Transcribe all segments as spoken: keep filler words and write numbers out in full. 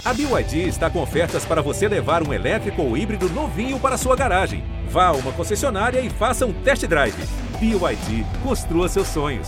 A B Y D está com ofertas para você levar um elétrico ou híbrido novinho para sua garagem. Vá a uma concessionária e faça um test drive. B Y D, construa seus sonhos.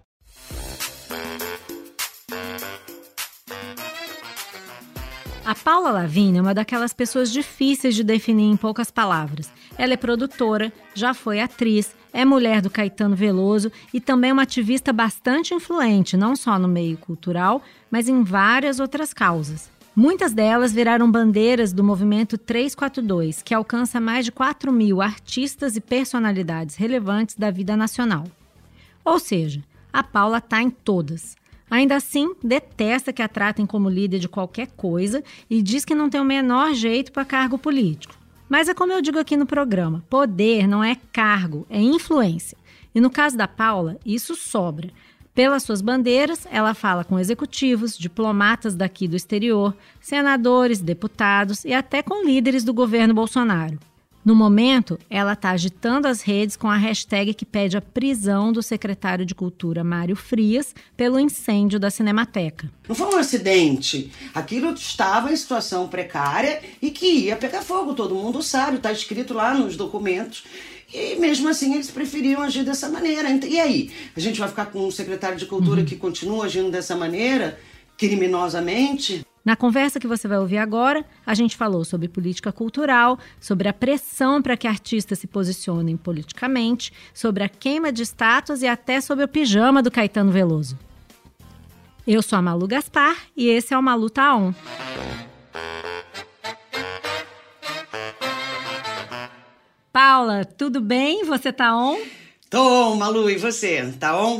A Paula Lavigne é uma daquelas pessoas difíceis de definir em poucas palavras. Ela é produtora, já foi atriz, é mulher do Caetano Veloso e também é uma ativista bastante influente, não só no meio cultural, mas em várias outras causas. Muitas delas viraram bandeiras do movimento trezentos e quarenta e dois, que alcança mais de quatro mil artistas e personalidades relevantes da vida nacional. Ou seja, a Paula está em todas. Ainda assim, detesta que a tratem como líder de qualquer coisa e diz que não tem o menor jeito para cargo político. Mas é como eu digo aqui no programa, poder não é cargo, é influência. E no caso da Paula, isso sobra. Pelas suas bandeiras, ela fala com executivos, diplomatas daqui do exterior, senadores, deputados e até com líderes do governo Bolsonaro. No momento, ela está agitando as redes com a hashtag que pede a prisão do secretário de Cultura, Mário Frias, pelo incêndio da Cinemateca. Não foi um acidente. Aquilo estava em situação precária e que ia pegar fogo. Todo mundo sabe, está escrito lá nos documentos. E mesmo assim eles preferiam agir dessa maneira. E aí? A gente vai ficar com um secretário de Cultura uhum. que continua agindo dessa maneira, criminosamente? Na conversa que você vai ouvir agora, a gente falou sobre política cultural, sobre a pressão para que artistas se posicionem politicamente, sobre a queima de estátuas e até sobre o pijama do Caetano Veloso. Eu sou a Malu Gaspar e esse é o Malu Tá On. Paula, tudo bem? Você tá on? Tô on, Malu, e você? Tá on?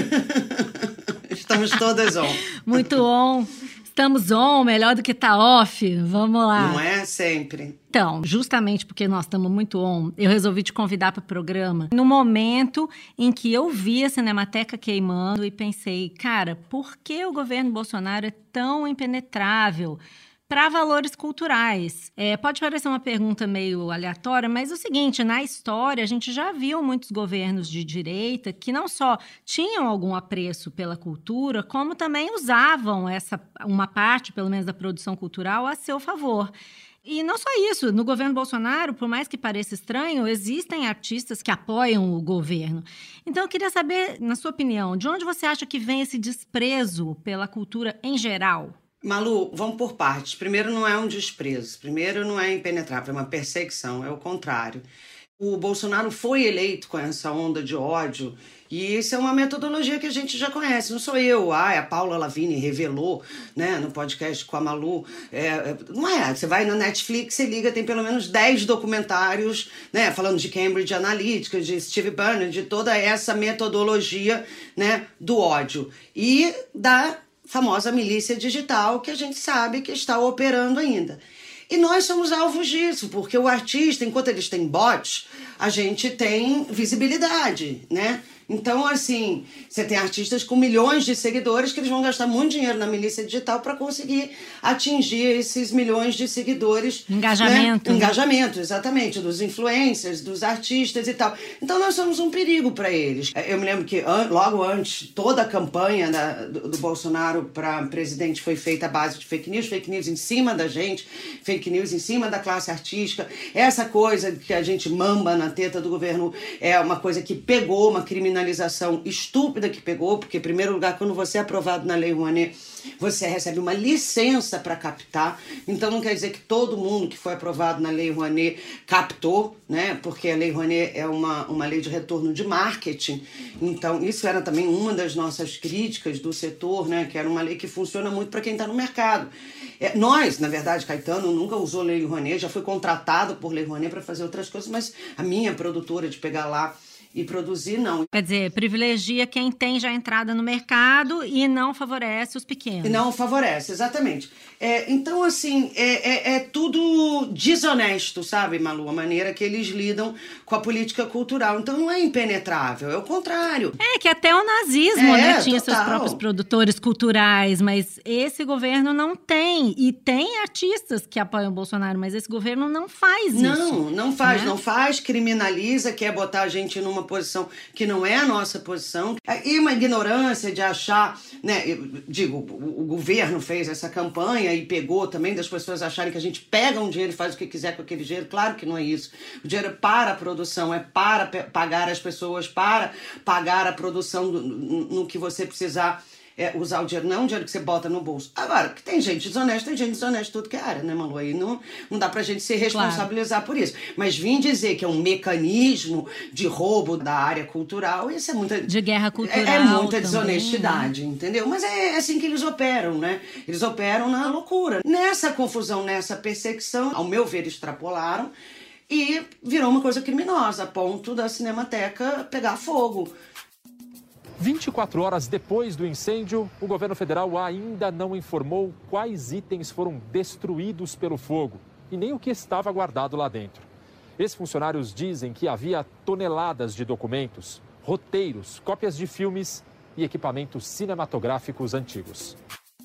Estamos todas on. Muito on. Estamos on, melhor do que tá off. Vamos lá. Não é sempre. Então, justamente porque nós estamos muito on, eu resolvi te convidar para o programa no momento em que eu vi a Cinemateca queimando e pensei, cara, por que o governo Bolsonaro é tão impenetrável para valores culturais? É, pode parecer uma pergunta meio aleatória, mas é o seguinte, na história a gente já viu muitos governos de direita que não só tinham algum apreço pela cultura, como também usavam essa, uma parte, pelo menos, da produção cultural a seu favor. E não só isso, no governo Bolsonaro, por mais que pareça estranho, existem artistas que apoiam o governo. Então eu queria saber, na sua opinião, de onde você acha que vem esse desprezo pela cultura em geral? Malu, vamos por partes. Primeiro, não é um desprezo. Primeiro, não é impenetrável, é uma perseguição, é o contrário. O Bolsonaro foi eleito com essa onda de ódio e isso é uma metodologia que a gente já conhece. Não sou eu, ah, a Paula Lavigne revelou, né, no podcast com a Malu. É, não é, você vai na Netflix, você liga, tem pelo menos dez documentários, né, falando de Cambridge Analytica, de Steve Bannon, de toda essa metodologia, né, do ódio e da famosa milícia digital que a gente sabe que está operando ainda. E nós somos alvos disso, porque o artista, enquanto eles têm bots, a gente tem visibilidade, né? Então, assim, você tem artistas com milhões de seguidores que eles vão gastar muito dinheiro na milícia digital para conseguir atingir esses milhões de seguidores. Engajamento. Né? Engajamento, exatamente, dos influencers, dos artistas e tal. Então, nós somos um perigo para eles. Eu me lembro que logo antes, toda a campanha da, do, do Bolsonaro para presidente foi feita à base de fake news, fake news em cima da gente, fake news em cima da classe artística. Essa coisa que a gente mamba na teta do governo é uma coisa que pegou uma criminalidade criminalização estúpida que pegou, porque, em primeiro lugar, quando você é aprovado na Lei Rouanet, você recebe uma licença para captar. Então, não quer dizer que todo mundo que foi aprovado na Lei Rouanet captou, né? Porque a Lei Rouanet é uma, uma lei de retorno de marketing. Então, isso era também uma das nossas críticas do setor, né? Que era uma lei que funciona muito para quem está no mercado. É, nós, na verdade, Caetano nunca usou Lei Rouanet, já foi contratado por Lei Rouanet para fazer outras coisas, mas a minha produtora de pegar lá e produzir, não. Quer dizer, privilegia quem tem já entrada no mercado e não favorece os pequenos. E não favorece, exatamente. É, então, assim, é, é, é tudo desonesto, sabe, Malu? A maneira que eles lidam com a política cultural. Então, não é impenetrável, é o contrário. É, que até o nazismo, é, né, tinha total. seus próprios produtores culturais, mas esse governo não tem. E tem artistas que apoiam o Bolsonaro, mas esse governo não faz isso. Não, não faz, né? não faz, criminaliza, quer botar a gente numa posição que não é a nossa posição, e uma ignorância de achar, né, eu digo, o, o governo fez essa campanha e pegou também das pessoas acharem que a gente pega um dinheiro e faz o que quiser com aquele dinheiro. Claro que não é isso. O dinheiro é para a produção, é para pagar as pessoas, para pagar a produção do, no, no que você precisar. É, usar o dinheiro, não é um dinheiro que você bota no bolso. Agora, que tem gente desonesta, tem gente desonesta em tudo que é área, né, Malu? Aí não, não dá pra gente se responsabilizar claro. Por isso. Mas vim dizer que é um mecanismo de roubo da área cultural, isso é muita... De guerra cultural É, é muita também, desonestidade, né? Entendeu? Mas é assim que eles operam, né? Eles operam na loucura. Nessa confusão, nessa perseguição, ao meu ver, extrapolaram e virou uma coisa criminosa, a ponto da Cinemateca pegar fogo. vinte e quatro horas depois do incêndio, o governo federal ainda não informou quais itens foram destruídos pelo fogo e nem o que estava guardado lá dentro. Ex-funcionários dizem que havia toneladas de documentos, roteiros, cópias de filmes e equipamentos cinematográficos antigos.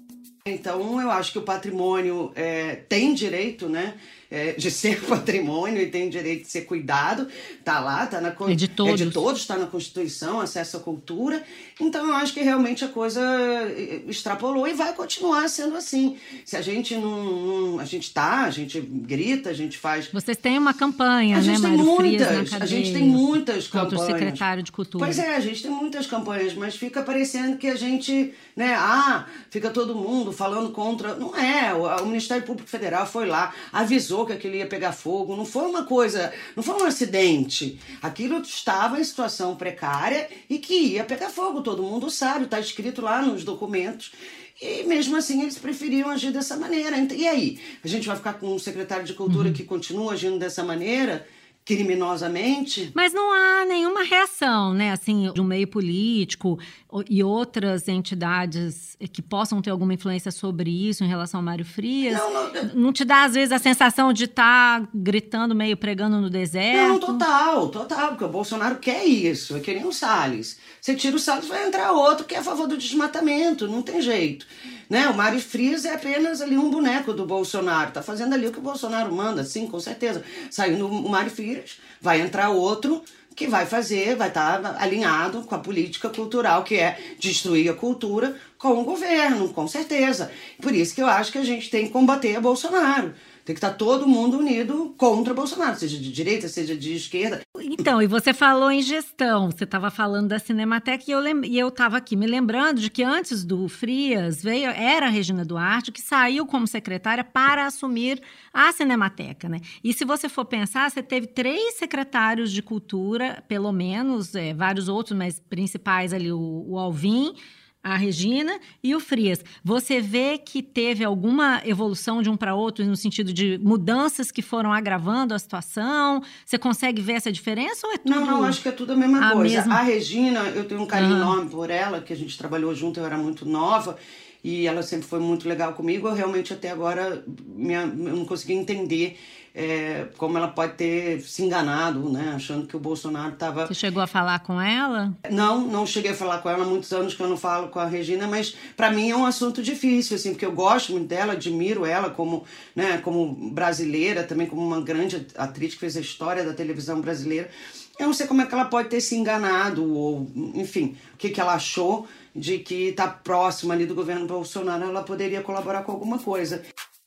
Então, eu acho que o patrimônio é, tem direito, né, é, de ser patrimônio e tem direito de ser cuidado. Tá lá, tá na é de todos, é de todos, tá na Constituição, acesso à cultura. Então, eu acho que realmente a coisa extrapolou e vai continuar sendo assim. Se a gente não, não a gente tá, a gente grita, a gente faz. Vocês têm uma campanha, a né, gente tem Mário muitas, Frias, na cadeia, a gente tem muitas campanhas. Contra o secretário de Cultura. Pois é, a gente tem muitas campanhas, mas fica parecendo que a gente, né, ah, fica todo mundo falando contra. Não é, o, o Ministério Público Federal foi lá, avisou que aquilo ia pegar fogo, não foi uma coisa, não foi um acidente. Aquilo estava em situação precária e que ia pegar fogo, todo mundo sabe, está escrito lá nos documentos. E mesmo assim eles preferiam agir dessa maneira. E aí? A gente vai ficar com um secretário de Cultura uhum. que continua agindo dessa maneira? Criminosamente. Mas não há nenhuma reação, né, assim, de um meio político e outras entidades que possam ter alguma influência sobre isso em relação ao Mário Frias? Não, não, não te dá, às vezes, a sensação de estar tá gritando, meio pregando no deserto? Não, total, total, porque o Bolsonaro quer isso, é que nem o Salles. Você tira o Salles, vai entrar outro que é a favor do desmatamento, não tem jeito. Né? O Mário Frias é apenas ali um boneco do Bolsonaro, tá fazendo ali o que o Bolsonaro manda, sim, com certeza. Saindo o Mário Frias, vai entrar outro que vai fazer, vai estar tá alinhado com a política cultural, que é destruir a cultura com o governo, com certeza. Por isso que eu acho que a gente tem que combater a Bolsonaro. Tem que estar todo mundo unido contra Bolsonaro, seja de direita, seja de esquerda. Então, e você falou em gestão, você estava falando da Cinemateca e eu lem- e eu estava aqui me lembrando de que antes do Frias veio, era a Regina Duarte que saiu como secretária para assumir a Cinemateca, né? E se você for pensar, você teve três secretários de cultura, pelo menos, é, vários outros, mas principais ali, o, o Alvim, a Regina e o Frias. Você vê que teve alguma evolução de um para outro no sentido de mudanças que foram agravando a situação? Você consegue ver essa diferença ou é tudo? Não, não, acho que é tudo a mesma a coisa. Mesma... A Regina, eu tenho um carinho uhum. enorme por ela, que a gente trabalhou junto, eu era muito nova e ela sempre foi muito legal comigo. Eu realmente até agora minha, eu não consegui entender É, como ela pode ter se enganado, né, achando que o Bolsonaro estava... Você chegou a falar com ela? Não, não cheguei a falar com ela, há muitos anos que eu não falo com a Regina, mas para mim é um assunto difícil, assim, porque eu gosto muito dela, admiro ela como, né, como brasileira, também como uma grande atriz que fez a história da televisão brasileira. Eu não sei como é que ela pode ter se enganado, ou, enfim, o que, que ela achou de que está próxima ali do governo Bolsonaro, ela poderia colaborar com alguma coisa.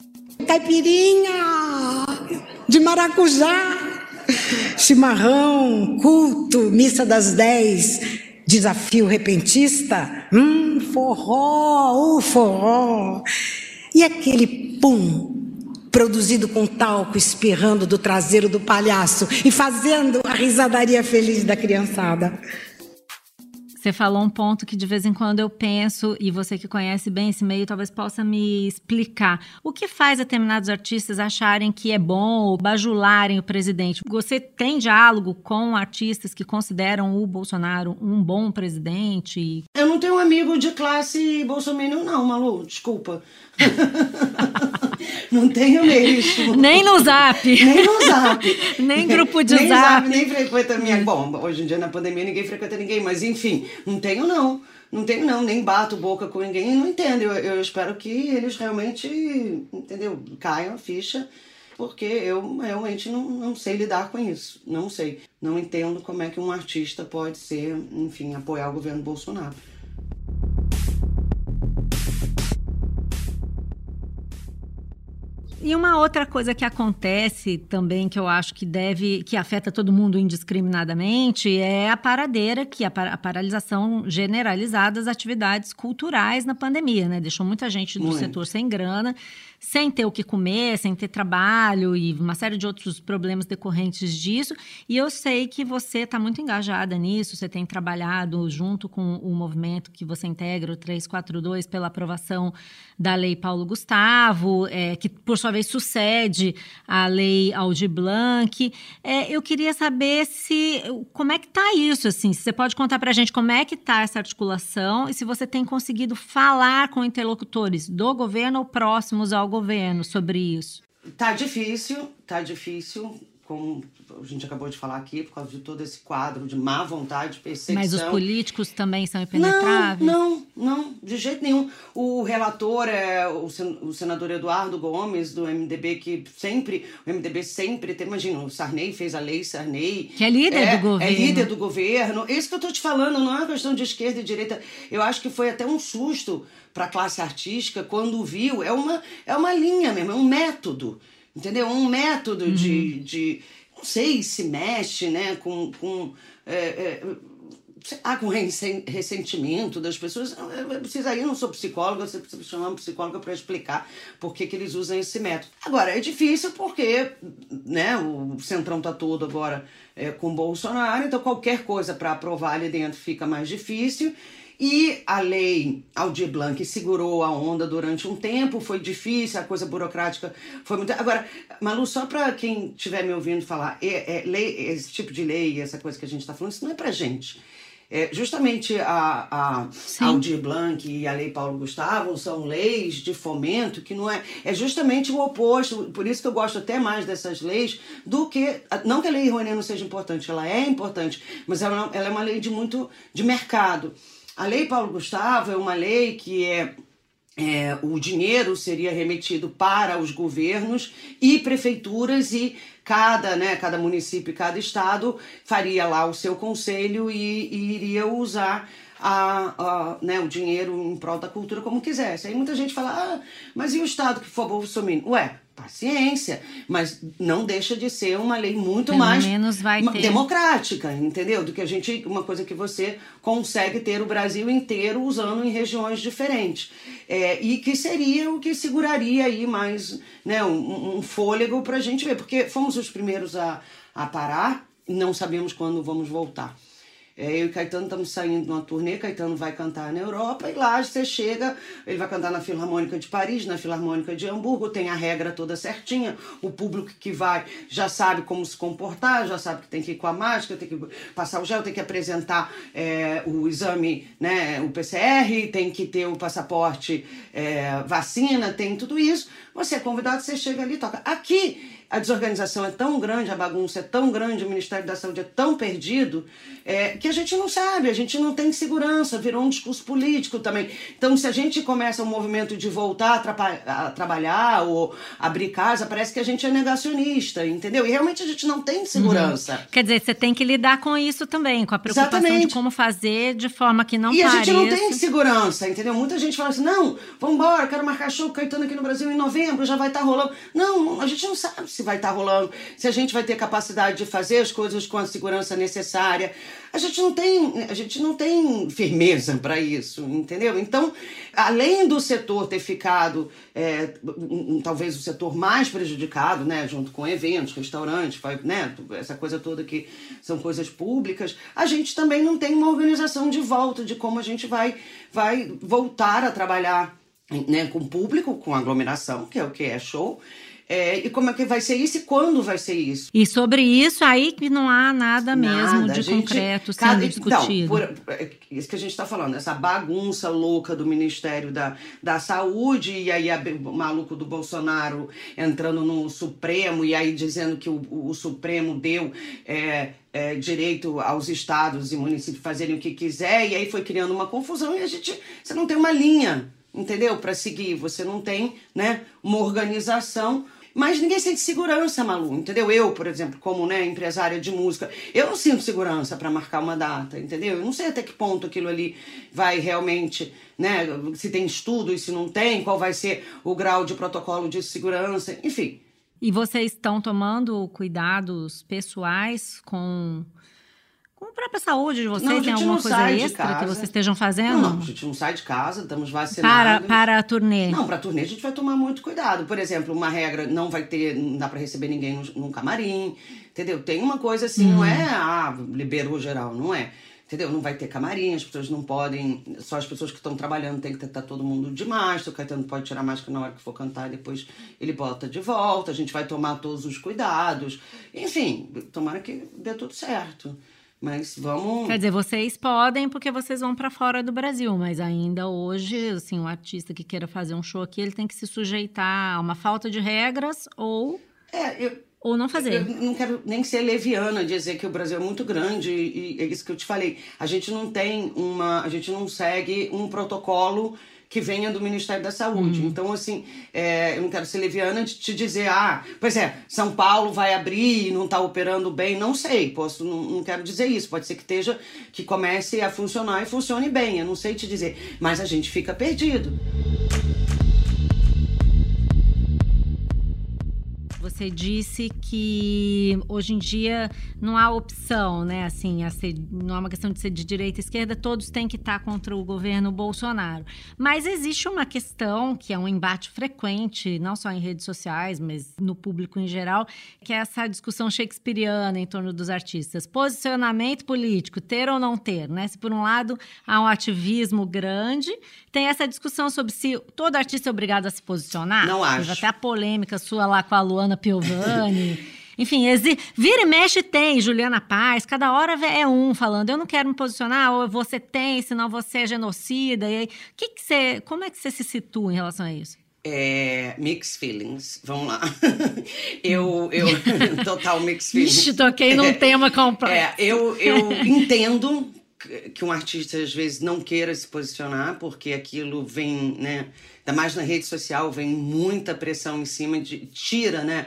Caipirinha de maracujá, chimarrão, culto, missa das dez, desafio repentista, hum, forró, o forró. E aquele pum, produzido com talco, espirrando do traseiro do palhaço e fazendo a risadaria feliz da criançada. Você falou um ponto que de vez em quando eu penso, e você que conhece bem esse meio talvez possa me explicar. O que faz determinados artistas acharem que é bom ou bajularem o presidente? Você tem diálogo com artistas que consideram o Bolsonaro um bom presidente? Eu não tenho um amigo de classe bolsominion não, Malu, desculpa. Não tenho mesmo. Nem no Zap. Nem no Zap. Nem grupo de nem Zap. Zap. Nem frequenta minha... Bom, hoje em dia na pandemia ninguém frequenta ninguém, mas enfim, não tenho não. Não tenho não, nem bato boca com ninguém, não entendo. Eu, eu espero que eles realmente, entendeu, caiam a ficha porque eu realmente não, não sei lidar com isso. Não sei. Não entendo como é que um artista pode ser, enfim, apoiar o governo Bolsonaro. E uma outra coisa que acontece também, que eu acho que deve, que afeta todo mundo indiscriminadamente, é a paradeira, que a, a paralisação generalizada das atividades culturais na pandemia, né? Deixou muita gente do Muito. setor sem grana, sem ter o que comer, sem ter trabalho e uma série de outros problemas decorrentes disso. E eu sei que você está muito engajada nisso, você tem trabalhado junto com o movimento que você integra, o trezentos e quarenta e dois, pela aprovação da Lei Paulo Gustavo, é, que, por sua vez, sucede a Lei Aldir Blanc. É, eu queria saber se, como é que está isso, assim, se você pode contar para a gente como é que está essa articulação e se você tem conseguido falar com interlocutores do governo ou próximos ao governo sobre isso. Tá difícil, tá difícil, como a gente acabou de falar aqui, por causa de todo esse quadro de má vontade, perseguição. Mas os políticos também são impenetráveis? Não, não, não, de jeito nenhum. O relator é o senador Eduardo Gomes, do M D B, que sempre, o M D B sempre tem, imagina, o Sarney fez a lei Sarney. Que é líder é, do governo. É líder do governo. Isso que eu tô te falando, não é uma questão de esquerda e direita. Eu acho que foi até um susto para a classe artística quando viu. É uma, é uma linha mesmo, é um método, entendeu? Um método uhum. de, de... Não sei, se mexe, né, com... com é, é, ah, com ressentimento das pessoas. Eu preciso, aí eu não sou psicóloga, você precisa chamar uma psicóloga para explicar por que, que eles usam esse método. Agora, é difícil porque, né, o Centrão está todo agora é, com Bolsonaro, então qualquer coisa para aprovar ali dentro fica mais difícil. E a lei Aldir Blanc segurou a onda durante um tempo, foi difícil, a coisa burocrática foi muito... Agora, Malu, só para quem estiver me ouvindo falar, é, é, lei, esse tipo de lei, essa coisa que a gente está falando, isso não é para gente. É, justamente a, a Aldir Blanc e a Lei Paulo Gustavo são leis de fomento que não é... É justamente o oposto, por isso que eu gosto até mais dessas leis do que... Não que a Lei Rouanet não seja importante, ela é importante, mas ela, ela é uma lei de muito de mercado. A Lei Paulo Gustavo é uma lei que é, é, o dinheiro seria remetido para os governos e prefeituras e cada, né, cada município e cada estado faria lá o seu conselho e, e iria usar a, a, né, o dinheiro em prol da cultura como quisesse. Aí muita gente fala, ah, mas e o estado que for bolsominion? Ué, paciência, mas não deixa de ser uma lei muito Pelo mais menos vai ter. democrática, entendeu? Do que a gente, uma coisa que você consegue ter o Brasil inteiro usando em regiões diferentes. É, e que seria o que seguraria aí mais, né, um, um fôlego pra gente ver, porque fomos os primeiros a, a parar e não sabemos quando vamos voltar. É, eu e Caetano estamos saindo de uma turnê, Caetano vai cantar na Europa e lá você chega, ele vai cantar na Filarmônica de Paris, na Filarmônica de Hamburgo, tem a regra toda certinha, o público que vai já sabe como se comportar, já sabe que tem que ir com a máscara, tem que passar o gel, tem que apresentar é, o exame, né, o P C R, tem que ter o passaporte, é, vacina, tem tudo isso. Você é convidado, você chega ali e toca. Aqui a desorganização é tão grande, a bagunça é tão grande, o Ministério da Saúde é tão perdido, é, que a gente não sabe, a gente não tem segurança, virou um discurso político também. Então, se a gente começa um movimento de voltar a, a trabalhar ou abrir casa, parece que a gente é negacionista, entendeu? E realmente a gente não tem segurança. Uhum. Quer dizer, você tem que lidar com isso também, com a preocupação Exatamente. de como fazer de forma que não e pareça... E a gente não tem segurança, entendeu? Muita gente fala assim, não, vamos embora, quero marcar show com Caetano aqui no Brasil em novembro, já vai estar rolando. Não, a gente não sabe se vai estar rolando, se a gente vai ter capacidade de fazer as coisas com a segurança necessária. A gente não tem, a gente não tem firmeza para isso, entendeu? Então, além do setor ter ficado, é, um, um, talvez o setor mais prejudicado, né, junto com eventos, restaurantes, né, essa coisa toda que são coisas públicas, a gente também não tem uma organização de volta de como a gente vai, vai voltar a trabalhar, né, com público, com aglomeração, que é o que é show. É, e como é que vai ser isso e quando vai ser isso? E sobre isso, aí que não há nada, nada mesmo de gente, concreto sendo cada, discutido. Então, por, isso que a gente está falando, essa bagunça louca do Ministério da, da Saúde, e aí a, o maluco do Bolsonaro entrando no Supremo, e aí dizendo que o, o Supremo deu é, é, direito aos estados e municípios fazerem o que quiser, e aí foi criando uma confusão, e a gente, você não tem uma linha, entendeu? Para seguir, você não tem, né, uma organização. Mas ninguém sente segurança, Malu, entendeu? Eu, por exemplo, como, né, empresária de música, eu não sinto segurança para marcar uma data, entendeu? Eu não sei até que ponto aquilo ali vai realmente, né, se tem estudo e se não tem, qual vai ser o grau de protocolo de segurança, enfim. E vocês estão tomando cuidados pessoais com... com a própria saúde de vocês? Não, tem alguma coisa extra que vocês estejam fazendo? Não, não, a gente não sai de casa, estamos vacinados. Para, para a turnê? Não, para a turnê a gente vai tomar muito cuidado. Por exemplo, uma regra, não vai ter, não dá para receber ninguém no, no camarim, entendeu? Tem uma coisa assim, hum. não é, ah, liberou geral, não é. Entendeu? Não vai ter camarim, as pessoas não podem... Só as pessoas que estão trabalhando tem que estar todo mundo de máscara. O Caetano pode tirar a máscara na hora que for cantar e depois ele bota de volta. A gente vai tomar todos os cuidados. Enfim, tomara que dê tudo certo. Mas vamos... Quer dizer, vocês podem porque vocês vão para fora do Brasil, mas ainda hoje, assim, um artista que queira fazer um show aqui, ele tem que se sujeitar a uma falta de regras ou... É, eu... Ou não fazer. Eu não quero nem ser leviana, dizer que o Brasil é muito grande e é isso que eu te falei. A gente não tem uma... A gente não segue um protocolo que venha do Ministério da Saúde. Hum. Então, assim, é, eu não quero ser leviana de te dizer, ah, pois é, São Paulo vai abrir e não está operando bem. Não sei, posso, não, não quero dizer isso. Pode ser que esteja, que comece a funcionar e funcione bem. Eu não sei te dizer. Mas a gente fica perdido. Você disse que hoje em dia não há opção, né? Assim, a ser, não é uma questão de ser de direita e esquerda, todos têm que estar contra o governo Bolsonaro. Mas existe uma questão que é um embate frequente, não só em redes sociais, mas no público em geral, que é essa discussão shakespeariana em torno dos artistas. Posicionamento político, ter ou não ter, né? Se por um lado há um ativismo grande, tem essa discussão sobre se todo artista é obrigado a se posicionar. Não acho. Teve até a polêmica sua lá com a Luana Piovani. Enfim, exi... vira e mexe tem, Juliana Paz, cada hora é um falando, eu não quero me posicionar, ou você tem, senão você é genocida. E aí, que que você... como é que você se situa em relação a isso? É, mixed feelings, vamos lá. eu, eu, total mixed feelings. Ixi, toquei num é, tema complexo. É, eu, eu entendo que um artista às vezes não queira se posicionar, porque aquilo vem, né, ainda mais na rede social, vem muita pressão em cima, de, tira, né,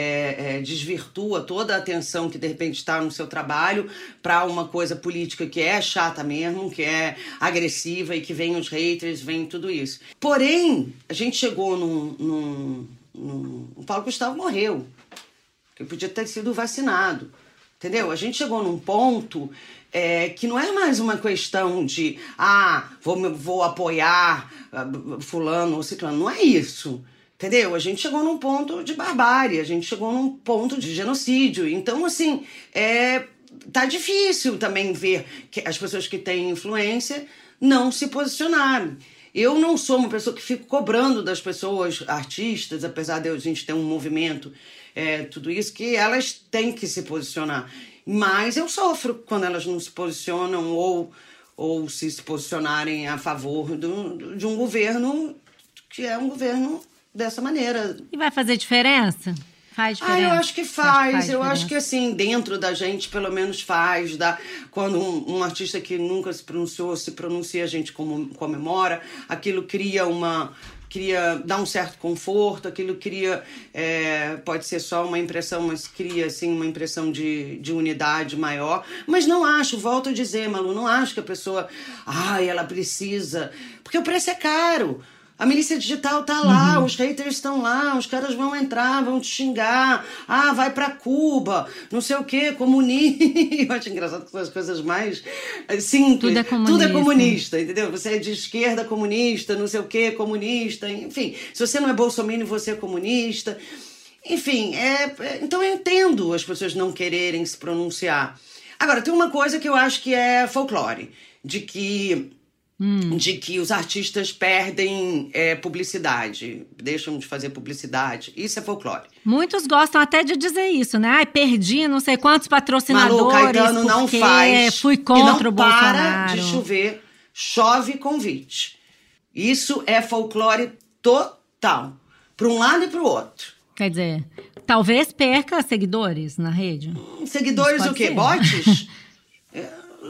é, é, desvirtua toda a atenção que de repente está no seu trabalho para uma coisa política que é chata mesmo, que é agressiva e que vem os haters, vem tudo isso. Porém, a gente chegou num... num, num o Paulo Gustavo morreu, que podia ter sido vacinado, entendeu? A gente chegou num ponto... É, que não é mais uma questão de, ah, vou, vou apoiar uh, fulano ou ciclano. Não é isso, entendeu? A gente chegou num ponto de barbárie, a gente chegou num ponto de genocídio. Então, assim, é, tá difícil também ver que as pessoas que têm influência não se posicionarem. Eu não sou uma pessoa que fico cobrando das pessoas, artistas, apesar de a gente ter um movimento, é, tudo isso, que elas têm que se posicionar. Mas eu sofro quando elas não se posicionam ou, ou se, se posicionarem a favor do, de um governo que é um governo dessa maneira. E vai fazer diferença? Faz diferença? Ah, eu acho que faz. Acho que faz eu diferença. Acho que, assim, dentro da gente, pelo menos faz. Dá, quando um, um artista que nunca se pronunciou, se pronuncia, a gente comemora. Aquilo cria uma... Cria dar um certo conforto, aquilo cria, é, pode ser só uma impressão, mas cria, assim, uma impressão de, de unidade maior. Mas não acho, volto a dizer, Malu, não acho que a pessoa, ai, ela precisa, porque o preço é caro. A milícia digital tá lá, uhum. Os haters estão lá, os caras vão entrar, vão te xingar. Ah, vai pra Cuba, não sei o quê, comunista. Eu acho engraçado que são as coisas mais simples. Tudo é comunista. Tudo é comunista, entendeu? Você é de esquerda comunista, não sei o quê, comunista. Enfim, se você não é bolsominion, você é comunista. Enfim, é, é, então eu entendo as pessoas não quererem se pronunciar. Agora, tem uma coisa que eu acho que é folclore, de que... Hum. de que os artistas perdem é, publicidade, deixam de fazer publicidade. Isso é folclore. Muitos gostam até de dizer isso, né? Ai, perdi não sei quantos patrocinadores. Malu, Caetano não faz. Fui contra o Bolsonaro. E não para de chover, chove convite. Isso é folclore total, para um lado e para o outro. Quer dizer, talvez perca seguidores na rede. Seguidores o quê? Ser. Bots? É,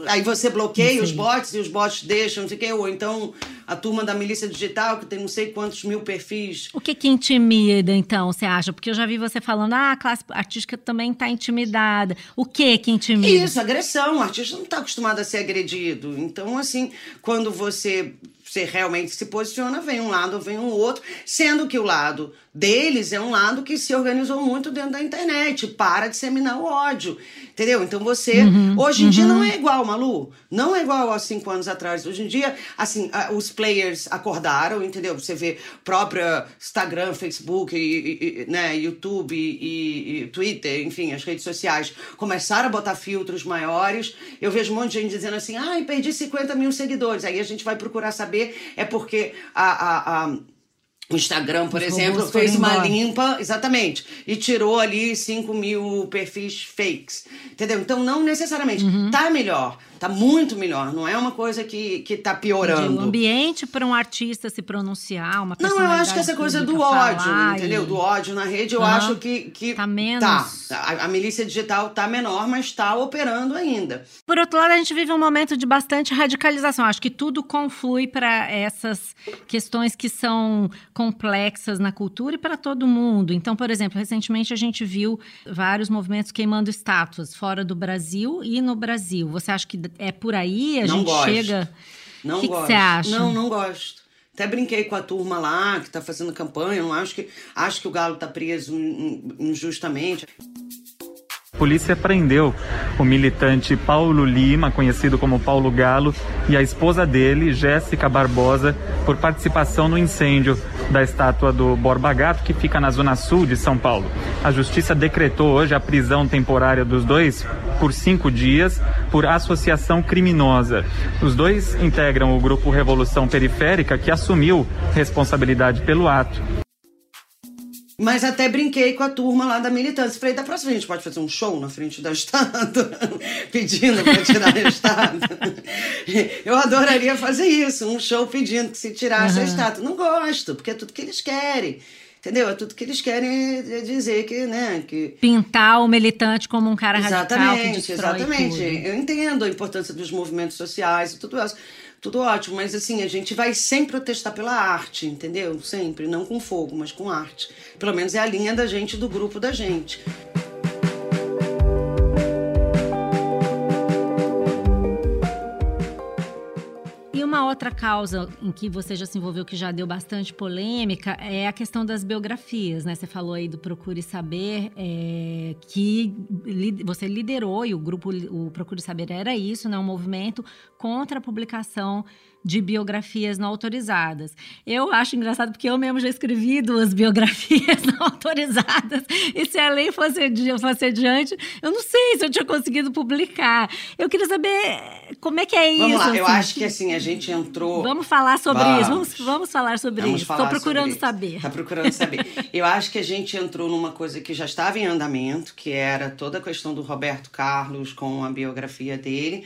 aí você bloqueia os bots e os bots deixam, não sei o quê, ou então a turma da milícia digital, que tem não sei quantos mil perfis. O que que intimida, então, você acha? Porque eu já vi você falando, ah, a classe artística também está intimidada. O que que intimida? Isso, agressão. O artista não está acostumado a ser agredido. Então, assim, quando você... você realmente se posiciona, vem um lado ou vem um outro, sendo que o lado deles é um lado que se organizou muito dentro da internet, para disseminar o ódio, entendeu? Então você, uhum, hoje em uhum. dia não é igual, Malu, não é igual há cinco anos atrás. Hoje em dia, assim, os players acordaram, entendeu? Você vê própria Instagram, Facebook, e, e, né, YouTube e, e Twitter, enfim, as redes sociais começaram a botar filtros maiores. Eu vejo um monte de gente dizendo assim, ai, perdi cinquenta mil seguidores. Aí a gente vai procurar saber, é porque a, a, a, o Instagram, por Os exemplo, fez uma embora. limpa, exatamente, e tirou ali cinco mil perfis fakes, entendeu? Então, não necessariamente. Uhum. Tá melhor, tá muito melhor. Não é uma coisa que, que tá piorando. O ambiente para um artista se pronunciar, uma Não, eu acho que essa coisa do ódio, entendeu? E... do ódio na rede, eu uhum. acho que, que tá menos. Tá. A, a milícia digital tá menor, mas tá operando ainda. Por outro lado, a gente vive um momento de bastante radicalização. Acho que tudo conflui para essas questões que são complexas na cultura e para todo mundo. Então, por exemplo, recentemente a gente viu vários movimentos queimando estátuas fora do Brasil e no Brasil. Você acha que é por aí? A não gente gosto. chega... Não O que gosto. você acha? Não, não gosto. Até brinquei com a turma lá, que tá fazendo campanha. Eu não acho que... Acho que o Galo tá preso injustamente. A polícia prendeu o militante Paulo Lima, conhecido como Paulo Galo, e a esposa dele, Jéssica Barbosa, por participação no incêndio da estátua do Borba Gato, que fica na zona sul de São Paulo. A justiça decretou hoje a prisão temporária dos dois por cinco dias por associação criminosa. Os dois integram o grupo Revolução Periférica, que assumiu responsabilidade pelo ato. Mas até brinquei com a turma lá da militância. Falei, da próxima a gente pode fazer um show na frente da estátua, pedindo para tirar a estátua. Eu adoraria fazer isso, um show pedindo que se tirasse uhum. a estátua. Não gosto, porque é tudo que eles querem. Entendeu? É tudo que eles querem é dizer que, né, que... Pintar o militante como um cara exatamente, radical que destrói Exatamente, tudo. Eu entendo a importância dos movimentos sociais e tudo isso. Tudo ótimo, mas assim, a gente vai sempre protestar pela arte, entendeu? Sempre, não com fogo, mas com arte. Pelo menos é a linha da gente, do grupo da gente. E uma outra causa em que você já se envolveu, que já deu bastante polêmica, é a questão das biografias, né? Você falou aí do Procure Saber, é, que li, você liderou, e o grupo, o Procure Saber era isso, né? Um movimento contra a publicação de biografias não autorizadas. Eu acho engraçado porque eu mesmo já escrevi duas biografias não autorizadas, e se a lei fosse, fosse adiante, eu não sei se eu tinha conseguido publicar. Eu queria saber como é que é isso. Vamos lá, assim, eu acho que assim, a gente entrou... Vamos falar sobre vamos. isso, vamos, vamos falar sobre vamos isso. Estou procurando saber. Está procurando saber. Eu acho que a gente entrou numa coisa que já estava em andamento, que era toda a questão do Roberto Carlos com a biografia dele,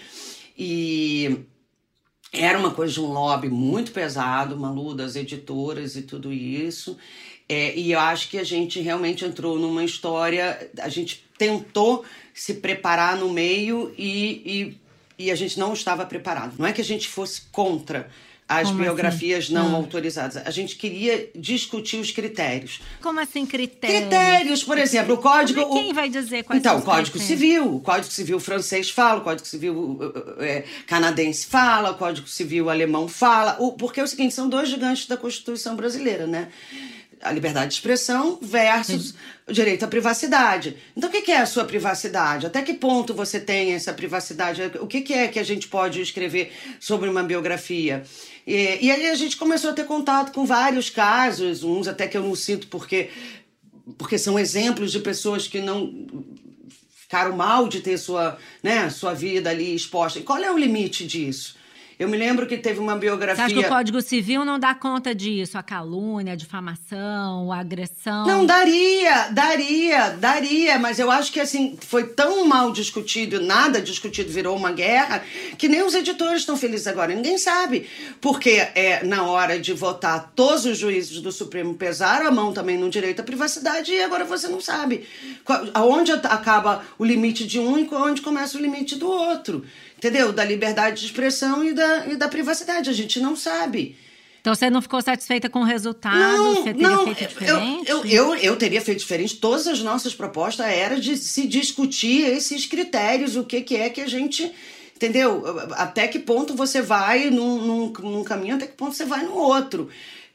e... era uma coisa de um lobby muito pesado, Malu, das editoras e tudo isso. É, e eu acho que a gente realmente entrou numa história... A gente tentou se preparar no meio e, e, e a gente não estava preparado. Não é que a gente fosse contra as Como biografias assim? não ah. autorizadas. A gente queria discutir os critérios. Como assim critérios? Critérios, por exemplo, o código... Como é quem vai dizer quais então, são os o Código critérios? Civil. O Código Civil francês fala, o Código Civil é, canadense fala, o Código Civil alemão fala. O, porque é o seguinte, são dois gigantes da Constituição brasileira, né? A liberdade de expressão versus Sim. o direito à privacidade. Então, o que é a sua privacidade? Até que ponto você tem essa privacidade? O que é que a gente pode escrever sobre uma biografia? E, e aí a gente começou a ter contato com vários casos, uns até que eu não cito porque, porque são exemplos de pessoas que não ficaram mal de ter sua, né, sua vida ali exposta. E qual é o limite disso? Eu me lembro que teve uma biografia... Você acha que o Código Civil não dá conta disso? A calúnia, a difamação, a agressão? Não, daria, daria, daria. Mas eu acho que, assim, foi tão mal discutido, nada discutido, virou uma guerra, que nem os editores estão felizes agora. Ninguém sabe. Porque é, na hora de votar, todos os juízes do Supremo pesaram a mão também no direito à privacidade e agora você não sabe aonde acaba o limite de um e onde começa o limite do outro. entendeu? Da liberdade de expressão e da, e da privacidade. A gente não sabe. Então você não ficou satisfeita com o resultado? Não, você teria não, feito diferente? Eu, eu, eu, eu teria feito diferente. Todas as nossas propostas eram de se discutir esses critérios, o que, que é que a gente... Entendeu? Até que ponto você vai num, num, num caminho, até que ponto você vai no outro.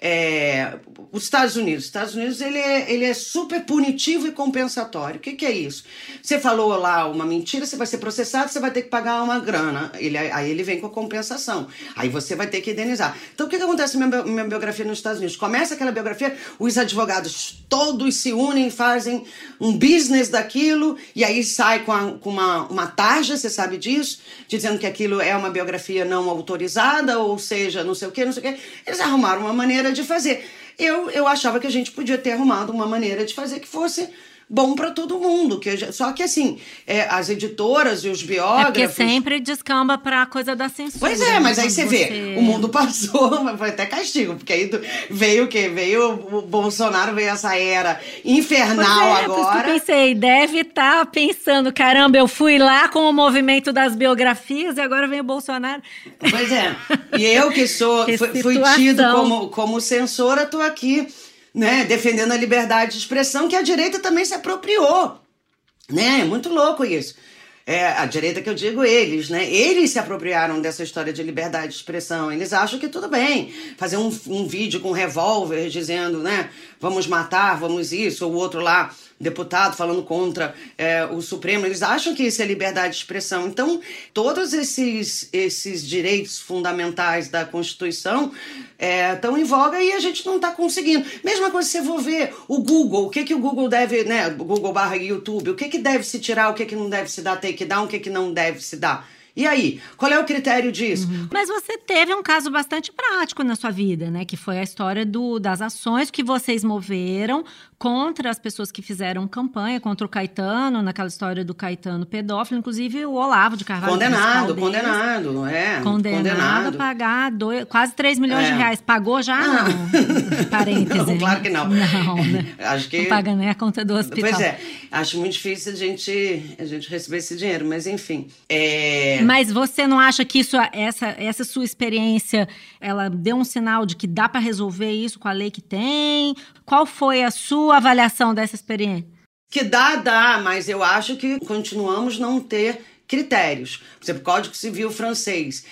É, os Estados Unidos. Os Estados Unidos ele é, ele é super punitivo e compensatório. O que, que é isso? Você falou lá uma mentira, você vai ser processado, você vai ter que pagar uma grana. Ele, aí ele vem com a compensação. Aí você vai ter que indenizar. Então o que, que acontece na minha, minha biografia nos Estados Unidos? Começa aquela biografia, os advogados todos se unem, fazem um business daquilo, e aí sai com, a, com uma, uma tarja, você sabe disso, dizendo que aquilo é uma biografia não autorizada, ou seja, não sei o quê, não sei o quê. Eles arrumaram uma maneira de fazer. Eu, eu achava que a gente podia ter arrumado uma maneira de fazer que fosse bom para todo mundo. Que eu, só que assim, é, as editoras e os biógrafos... É porque sempre descamba para a coisa da censura. Pois é, mas aí você, você vê, o mundo passou, foi até castigo, porque aí veio o quê? Veio o Bolsonaro, veio essa era infernal é, agora. Por isso que eu pensei, deve estar tá pensando, caramba, eu fui lá com o movimento das biografias e agora vem o Bolsonaro. Pois é, e eu que sou, que fui, fui tido como, como censora, tô aqui... Né, defendendo a liberdade de expressão, que a direita também se apropriou. Né? É muito louco isso. É, a direita que eu digo, eles, né? Eles se apropriaram dessa história de liberdade de expressão. Eles acham que tudo bem fazer um, um vídeo com um revólver dizendo, né? Vamos matar, vamos isso, ou o outro lá, deputado falando contra é, o Supremo. Eles acham que isso é liberdade de expressão. Então, todos esses, esses direitos fundamentais da Constituição estão é, em voga e a gente não está conseguindo. Mesma coisa se você for ver o Google, o que, que o Google deve, né? O Google barra YouTube, o que, que deve se tirar, o que, que não deve se dar takedown, o que, que não deve se dar. E aí, qual é o critério disso? Uhum. Mas você teve um caso bastante prático na sua vida, né? Que foi a história do, das ações que vocês moveram contra as pessoas que fizeram campanha, contra o Caetano, naquela história do Caetano pedófilo, inclusive o Olavo de Carvalho. Condenado, condenado, é. Condenado, condenado a pagar dois, quase três milhões é. de reais. Pagou já? Ah. Não. Parênteses. Não, claro que não. Não, né? Acho que... Não paga nem a conta do hospital. Pois é, acho muito difícil a gente, a gente receber esse dinheiro, mas enfim. É... Mas você não acha que isso, essa, essa sua experiência, ela deu um sinal de que dá para resolver isso com a lei que tem? Qual foi a sua avaliação dessa experiência? Que dá, dá, mas eu acho que continuamos não ter critérios. Por exemplo, Código Civil francês,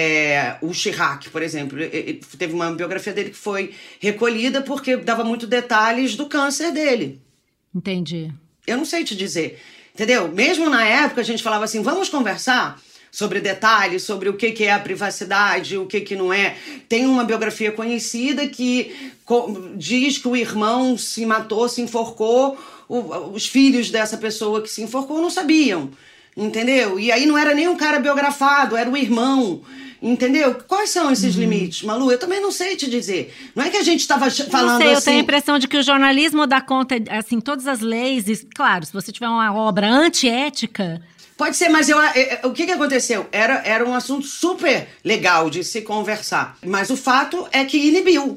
é, o Chirac, por exemplo, teve uma biografia dele que foi recolhida porque dava muito detalhes do câncer dele. Entendi. Eu não sei te dizer, entendeu? Mesmo na época a gente falava assim, vamos conversar sobre detalhes, sobre o que, que é a privacidade, o que, que não é. Tem uma biografia conhecida que diz que o irmão se matou, se enforcou, os filhos dessa pessoa que se enforcou não sabiam, entendeu? E aí não era nem um cara biografado, era o irmão, entendeu? Quais são esses uhum. limites, Malu? Eu também não sei te dizer. Não é que a gente estava falando não sei, assim... Eu tenho a impressão de que o jornalismo dá conta, assim, todas as leis, e, claro, se você tiver uma obra antiética... Pode ser, mas eu, eu, o que, que aconteceu? Era, era um assunto super legal de se conversar. Mas o fato é que inibiu.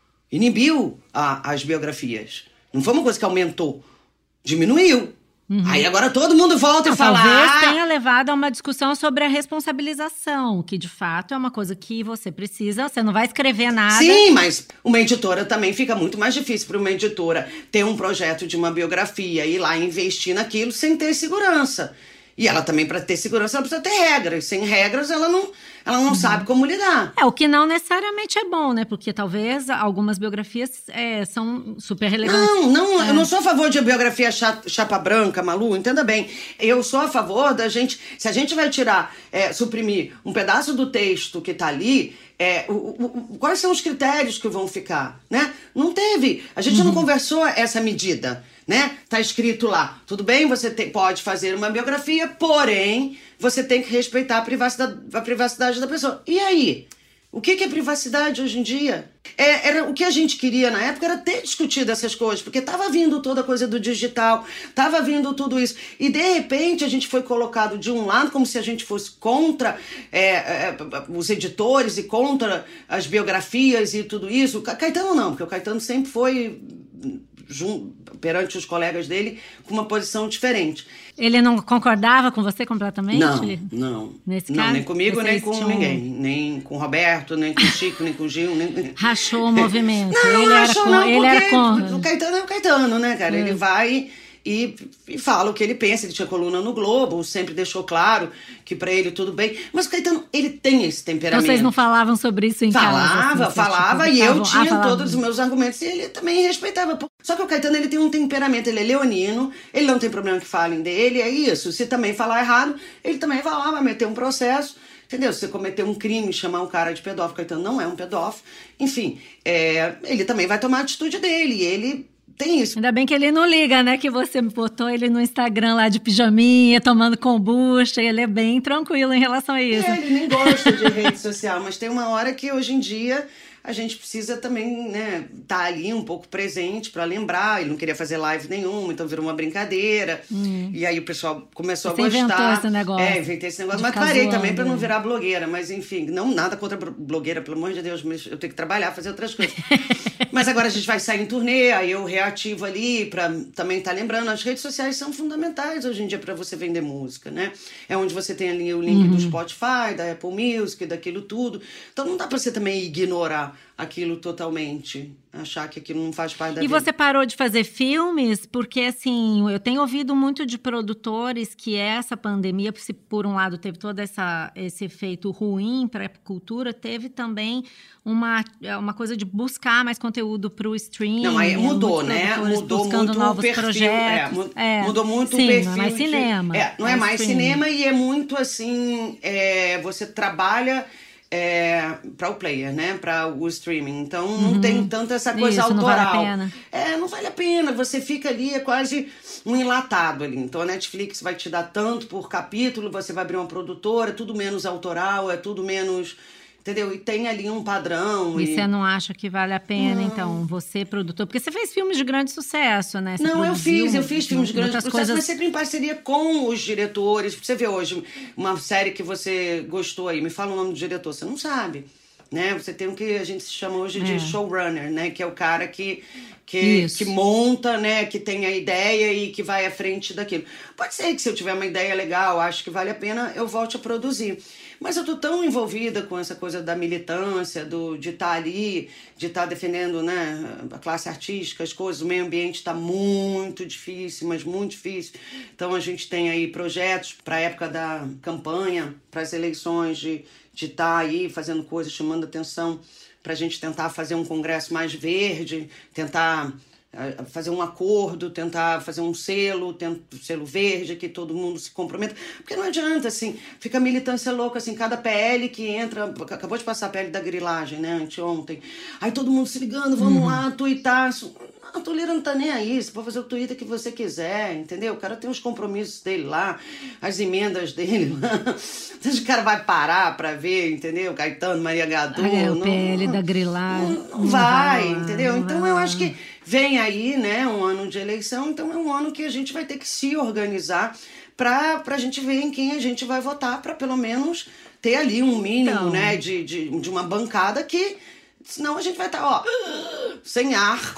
Inibiu a, as biografias. Não foi uma coisa que aumentou. Diminuiu. Uhum. Aí agora todo mundo volta não, e fala... Talvez ah, tenha levado a uma discussão sobre a responsabilização, que de fato é uma coisa que você precisa... Você não vai escrever nada... Sim, mas uma editora também fica muito mais difícil para uma editora ter um projeto de uma biografia e ir lá investir naquilo sem ter segurança. E ela também, para ter segurança, ela precisa ter regras. Sem regras, ela não, ela não uhum. sabe como lidar. É, o que não necessariamente é bom, né? Porque talvez algumas biografias é, são super relevantes. Não, não, é. eu não sou a favor de biografia chapa, chapa branca, Malu, entenda bem. Eu sou a favor da gente... Se a gente vai tirar, é, suprimir um pedaço do texto que tá ali... É, o, o, quais são os critérios que vão ficar, né? Não teve, a gente uhum. não conversou essa medida, né? Tá escrito lá, tudo bem, você te, pode fazer uma biografia, porém, você tem que respeitar a privacidade, a privacidade da pessoa. E aí? O que, que é privacidade hoje em dia? É, era, o que a gente queria na época era ter discutido essas coisas, porque estava vindo toda a coisa do digital, estava vindo tudo isso. E, de repente, a gente foi colocado de um lado como se a gente fosse contra é, é, os editores e contra as biografias e tudo isso. Caetano não, porque o Caetano sempre foi... jun, perante os colegas dele com uma posição diferente. Ele não concordava com você completamente? Não, não. Nesse não, caso? nem comigo, nem com tinham... ninguém. Nem com o Roberto, nem com o Chico, nem com o Gil. Nem... Rachou o movimento. Não, não ele rachou era com, não, ele porque era com... o Caetano é o Caetano, né, cara? Hum. Ele vai... E, e fala o que ele pensa. Ele tinha coluna no Globo, sempre deixou claro que pra ele tudo bem. Mas o Caetano, ele tem esse temperamento. Então vocês não falavam sobre isso em falava, casa? Assim, falava, tipo, e eu ah, tinha falava. todos os meus argumentos e ele também respeitava. Só que o Caetano, ele tem um temperamento, ele é leonino, ele não tem problema que falem dele, é isso. Se também falar errado, ele também vai lá, vai meter um processo. Entendeu? Se você cometer um crime, chamar um cara de pedófilo, o Caetano não é um pedófilo. Enfim, é, ele também vai tomar a atitude dele, e ele... tem isso. Ainda bem que ele não liga, né? Que você botou ele no Instagram lá de pijaminha, tomando kombucha. Ele é bem tranquilo em relação a isso. É, ele nem gosta de rede social, mas tem uma hora que hoje em dia a gente precisa também, né, tá ali um pouco presente para lembrar. Ele não queria fazer live nenhuma, então virou uma brincadeira. Hum. E aí o pessoal começou você a gostar. Inventou esse negócio. É, inventei esse negócio, mas casuando, parei também para não né? virar blogueira. Mas enfim, não nada contra blogueira, pelo amor de Deus, mas eu tenho que trabalhar, fazer outras coisas. Mas agora a gente vai sair em turnê, aí eu reativo ali para também estar tá lembrando. As redes sociais são fundamentais hoje em dia para você vender música, né? É onde você tem ali o link uhum. do Spotify, da Apple Music, daquilo tudo. Então não dá para você também ignorar aquilo totalmente, achar que aquilo não faz parte da E vida. você parou de fazer filmes? Porque, assim, eu tenho ouvido muito de produtores que essa pandemia, se por um lado teve todo essa, esse efeito ruim para a cultura, teve também uma, uma coisa de buscar mais conteúdo para o streaming. Não, aí mudou, né? Mudou buscando muito novos o perfil. projetos. É, é, mudou muito sim, o perfil. Não é mais de, cinema. É, não é, é mais streaming. Cinema e é muito assim, é, você trabalha... É, para o player, né? Para o streaming. Então não uhum. tem tanto essa coisa Isso, autoral. Não vale a pena. É, não vale a pena. Você fica ali, é quase um enlatado ali. Então a Netflix vai te dar tanto por capítulo, você vai abrir uma produtora, tudo menos autoral, é tudo menos... Entendeu? E tem ali um padrão. E, e... você não acha que vale a pena, não. então, você, produtor? Porque você fez filmes de grande sucesso, né? Você não, eu fiz, eu fiz filmes de grande sucesso, coisas... mas sempre em parceria com os diretores. Você vê hoje uma série que você gostou aí, me fala o nome do diretor, você não sabe, né? Você tem o que a gente chama hoje de é. showrunner, né? Que é o cara que... Que, que monta, né, que tem a ideia e que vai à frente daquilo. Pode ser que se eu tiver uma ideia legal, acho que vale a pena, eu volte a produzir. Mas eu tô tão envolvida com essa coisa da militância, do, de estar ali, de estar defendendo, né, a classe artística, as coisas, o meio ambiente está muito difícil, mas muito difícil. Então a gente tem aí projetos para a época da campanha, para as eleições, de de estar aí fazendo coisas, chamando atenção, para a gente tentar fazer um congresso mais verde, tentar uh, fazer um acordo, tentar fazer um selo, tent, selo verde, que todo mundo se comprometa. Porque não adianta, assim, fica militância louca, assim, cada P L que entra... Acabou de passar a P L da grilagem, né, anteontem. Aí todo mundo se ligando, vamos uhum. lá, tuitar. A Tolira não tá nem aí, você pode fazer o Twitter que você quiser, entendeu? O cara tem os compromissos dele lá, as emendas dele lá. O cara vai parar pra ver, entendeu? Caetano, Maria Gadu. É, o não, P L da grilagem. Não, não vai, vai, entendeu? Não então vai. Eu acho que vem aí, né, um ano de eleição, então é um ano que a gente vai ter que se organizar pra, pra gente ver em quem a gente vai votar, pra pelo menos ter ali um mínimo, então, né, de, de, de uma bancada que... Senão a gente vai estar, ó, sem ar.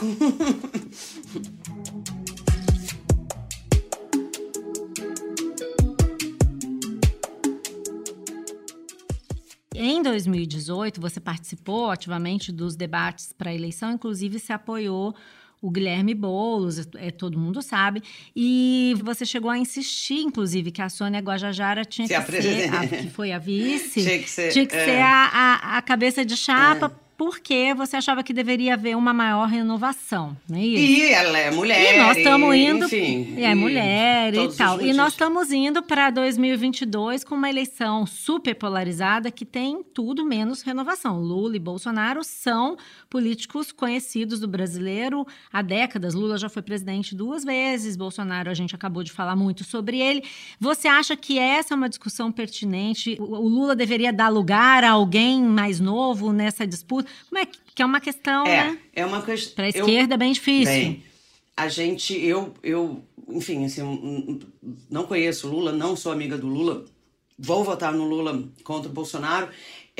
Em dois mil e dezoito, você participou ativamente dos debates para a eleição, inclusive se apoiou o Guilherme Boulos, é, todo mundo sabe, e você chegou a insistir, inclusive, que a Sônia Guajajara tinha que, que ser, a, que foi a vice, tinha que ser, tinha que é. ser a, a, a cabeça de chapa, é. Porque você achava que deveria haver uma maior renovação, não é isso? E ela é mulher, e nós estamos indo, enfim. E é mulher e tal. E nós motivos. estamos indo para dois mil e vinte e dois com uma eleição super polarizada que tem tudo menos renovação. Lula e Bolsonaro são políticos conhecidos do brasileiro há décadas. Lula já foi presidente duas vezes, Bolsonaro, a gente acabou de falar muito sobre ele. Você acha que essa é uma discussão pertinente? O Lula deveria dar lugar a alguém mais novo nessa disputa? Como é que, que é uma questão, é, né? É uma questão... Para a esquerda é bem difícil. Bem, a gente, eu, eu, enfim, assim, não conheço o Lula, não sou amiga do Lula, vou votar no Lula contra o Bolsonaro.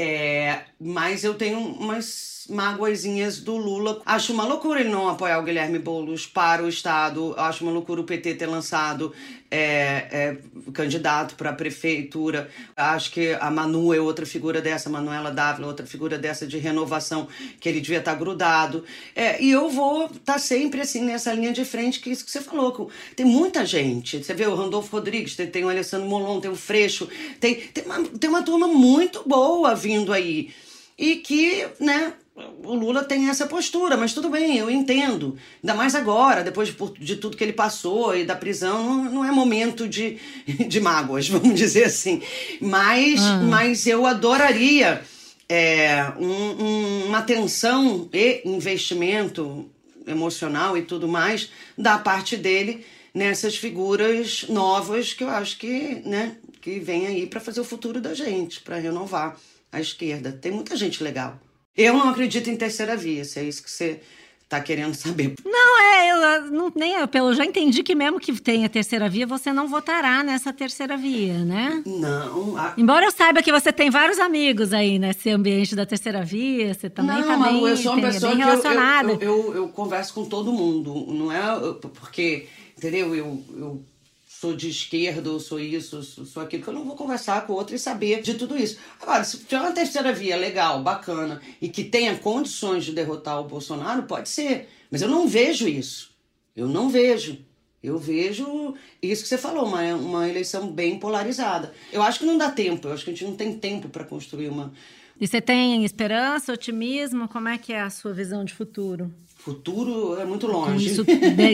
É, mas eu tenho umas mágoazinhas do Lula. Acho uma loucura ele não apoiar o Guilherme Boulos para o Estado. Acho uma loucura o P T ter lançado é, é, candidato para a prefeitura. Acho que a Manu é outra figura dessa, a Manuela Dávila, outra figura dessa de renovação, que ele devia estar grudado. É, e eu vou estar sempre assim nessa linha de frente, que é isso que você falou. Tem muita gente. Você vê o Randolfo Rodrigues, tem, tem o Alessandro Molon, tem o Freixo, tem, tem, uma, tem uma turma muito boa vindo aí. E que, né, o Lula tem essa postura, mas tudo bem, eu entendo. Ainda mais agora, depois de, de tudo que ele passou e da prisão, não, não é momento de, de mágoas, vamos dizer assim. Mas, ah. mas eu adoraria é, um, um, uma atenção e investimento emocional e tudo mais da parte dele nessas figuras novas que eu acho que, né, que vem aí para fazer o futuro da gente, para renovar a esquerda. Tem muita gente legal. Eu não acredito em terceira via, se é isso que você tá querendo saber. Não, é, eu não, nem eu, eu já entendi que mesmo que tenha terceira via, você não votará nessa terceira via, né? Não. A... Embora eu saiba que você tem vários amigos aí nesse ambiente da terceira via, você também não, tá Malu, bem, eu sou uma tem, pessoa bem que relacionada. eu, eu, eu, eu, eu converso com todo mundo, não é porque, entendeu, eu... eu sou de esquerda, ou sou isso, sou, sou aquilo, que eu não vou conversar com o outro e saber de tudo isso. Agora, se tiver uma terceira via legal, bacana, e que tenha condições de derrotar o Bolsonaro, pode ser. Mas eu não vejo isso. Eu não vejo. Eu vejo isso que você falou, uma, uma eleição bem polarizada. Eu acho que não dá tempo, eu acho que a gente não tem tempo para construir uma... E você tem esperança, otimismo? Como é que é a sua visão de futuro? Futuro é muito longe. Isso,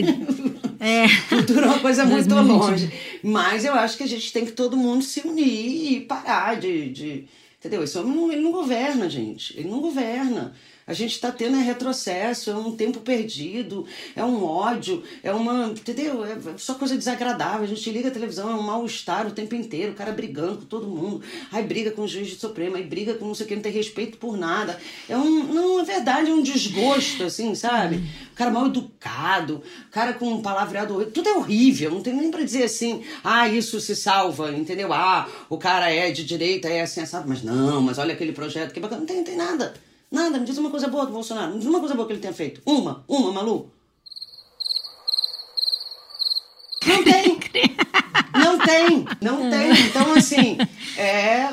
é. Futuro é uma coisa muito longe. Mas eu acho que a gente tem que todo mundo se unir e parar de... de entendeu? Esse homem não, ele não governa, gente. Ele não governa. A gente está tendo é retrocesso, é um tempo perdido, é um ódio, é uma... Entendeu? É só coisa desagradável. A gente liga a televisão, é um mal-estar o tempo inteiro, o cara brigando com todo mundo. Aí briga com o juiz de Supremo, aí briga com não sei o que, não tem respeito por nada. É um... Não, é verdade, é um desgosto, assim, sabe? O cara mal educado, o cara com um palavreado... Tudo é horrível, não tem nem pra dizer assim, ah, isso se salva, entendeu? Ah, o cara é de direita, é assim, assado. Mas não, mas olha aquele projeto que bacana. Não tem, não tem nada. Nada, me diz uma coisa boa do Bolsonaro. Me diz uma coisa boa que ele tenha feito. Uma, uma, Malu. Não tem. Não tem, não tem. Então, assim, é,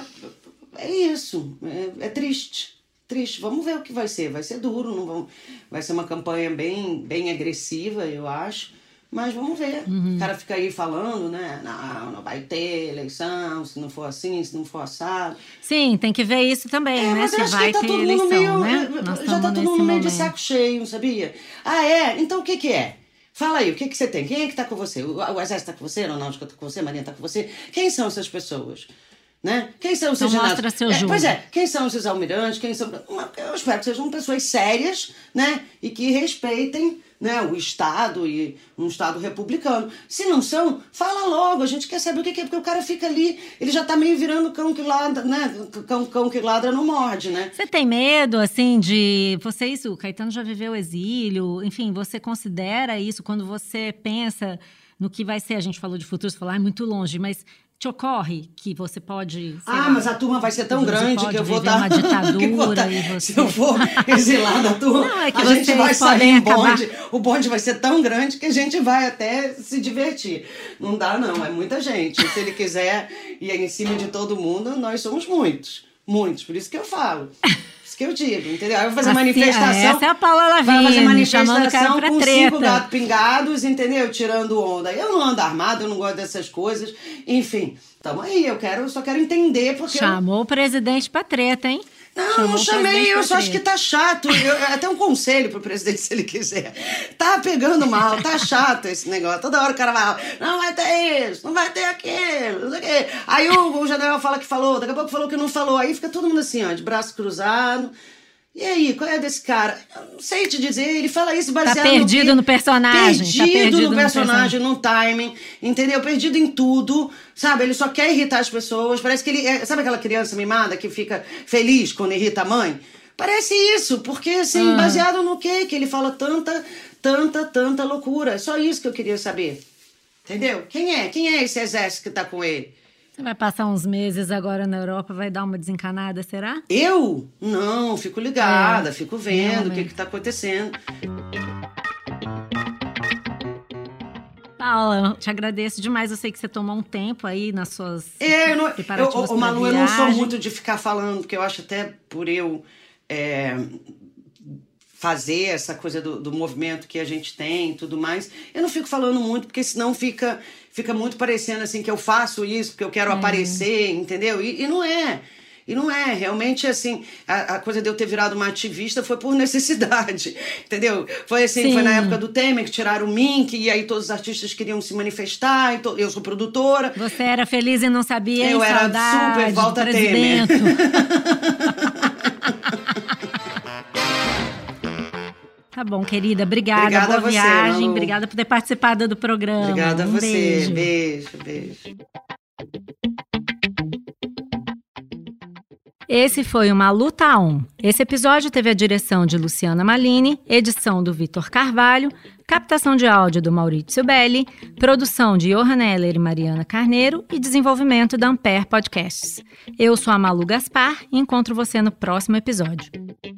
é isso. É, é triste. Triste. Vamos ver o que vai ser. Vai ser duro. Não vamos, vai ser uma campanha bem, bem agressiva, eu acho. Mas vamos ver. Uhum. O cara fica aí falando, né? Não, não vai ter eleição, se não for assim, se não for assado. Sim, tem que ver isso também, é, né? Mas se acho vai que tá ter todo eleição, mundo meio, né? Já tá todo mundo meio de saco cheio, sabia? Ah, é? Então o que que é? Fala aí, o que que você tem? Quem é que tá com você? O, o Exército tá com você? A Aeronáutica tá com você? A Marinha tá com você? Quem são essas pessoas? Né? Quem são esses então mostra seu jogo. É, pois é, quem são esses almirantes? Quem são... Eu espero que sejam pessoas sérias, né? E que respeitem, né, o Estado e um Estado republicano. Se não são, fala logo, a gente quer saber o que é, porque o cara fica ali, ele já tá meio virando cão que ladra, né? Cão, cão que ladra não morde, né? Você tem medo, assim, de... Você, isso, o Caetano já viveu exílio, enfim, você considera isso quando você pensa no que vai ser? A gente falou de futuro, você falou, ah, é muito longe, mas... Te ocorre que você pode... Ah, lá, mas a turma vai ser tão grande que eu vou dar... uma ditadura tá, e você... Se eu for exilada, a turma, não, é que a gente vai sair em bonde. Acabar... O bonde vai ser tão grande que a gente vai até se divertir. Não dá, não. É muita gente. Se ele quiser ir em cima de todo mundo, nós somos muitos. Muitos. Por isso que eu falo. Isso que eu digo, entendeu? Aí eu vou fazer assim, manifestação... Essa é a Paula Lavigne, vai fazer manifestação chamando o cara pra com treta. cinco gatos pingados, entendeu? Tirando onda. Eu não ando armado, eu não gosto dessas coisas. Enfim, tamo aí. Eu quero, eu só quero entender porque... Chamou eu... o presidente pra treta, hein? Não, Chamou não chamei, eu só acho que treta. tá chato. Eu, até um conselho pro presidente, se ele quiser. Tá pegando mal, tá chato esse negócio. Toda hora o cara vai, não vai ter isso, não vai ter aquilo, não sei o quê. Aí o, o general fala que falou, daqui a pouco falou que não falou. Aí fica todo mundo assim, ó, de braço cruzado. E aí, qual é desse cara? Eu não sei te dizer, ele fala isso baseado... Tá perdido no, no personagem. Perdido, tá perdido no, no personagem, personagem, no timing, entendeu? Perdido em tudo, sabe? Ele só quer irritar as pessoas. Parece que ele... É, sabe aquela criança mimada que fica feliz quando irrita a mãe? Parece isso, porque assim, ah. baseado no quê? Que ele fala tanta, tanta, tanta loucura. É só isso que eu queria saber. Entendeu? Quem é? Quem é esse exército que tá com ele? Você vai passar uns meses agora na Europa, vai dar uma desencanada, será? Eu? Não, fico ligada, é. fico vendo o que está acontecendo. Paula, te agradeço demais. Eu sei que você tomou um tempo aí nas suas é, eu não, preparativas eu, pra Malu, viagem. eu não sou muito de ficar falando, porque eu acho até por eu é, fazer essa coisa do, do movimento que a gente tem e tudo mais, eu não fico falando muito, porque senão fica, fica muito parecendo assim que eu faço isso, porque eu quero é. aparecer, entendeu? E, e não é. E não é, realmente, assim, a, a coisa de eu ter virado uma ativista foi por necessidade, entendeu? Foi assim, Sim. foi na época do Temer que tiraram o Mink, e aí todos os artistas queriam se manifestar, e to, eu sou produtora. Você era feliz e não sabia, Eu era saudade, super volta Temer. Tá bom, querida, obrigada, obrigada boa a você, viagem, Malu. Obrigada por ter participado do programa. Obrigada a um você, beijo, beijo. beijo. Esse foi o Malu Tá On. Esse episódio teve a direção de Luciana Malini, edição do Vitor Carvalho, captação de áudio do Maurício Belli, produção de Johan Heller e Mariana Carneiro e desenvolvimento da Ampere Podcasts. Eu sou a Malu Gaspar e encontro você no próximo episódio.